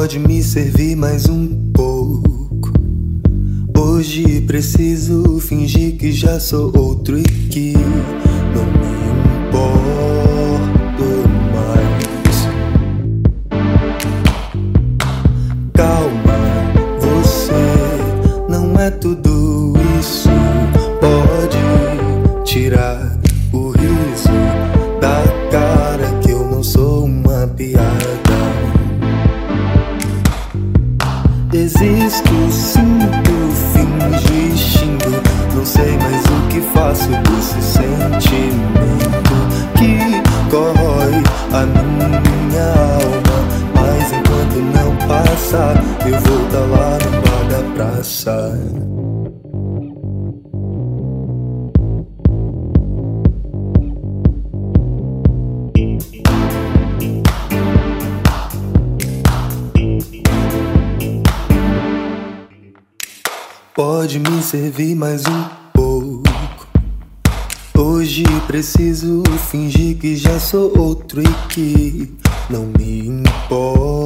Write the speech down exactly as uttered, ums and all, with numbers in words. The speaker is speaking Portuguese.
Pode me servir mais um pouco. Hoje preciso fingir que já sou outro e que não me importo mais. Calma, você não é tudo isso. Pode tirar o riso da cara que eu não sou uma piada. Existo, sinto, fingindo. Não sei mais o que faço desse sentimento que corrói a minha alma. Mas enquanto não passar, eu vou tá lá no bar da praça. Pode me servir mais um pouco. Hoje preciso fingir que já sou outro e que não me importa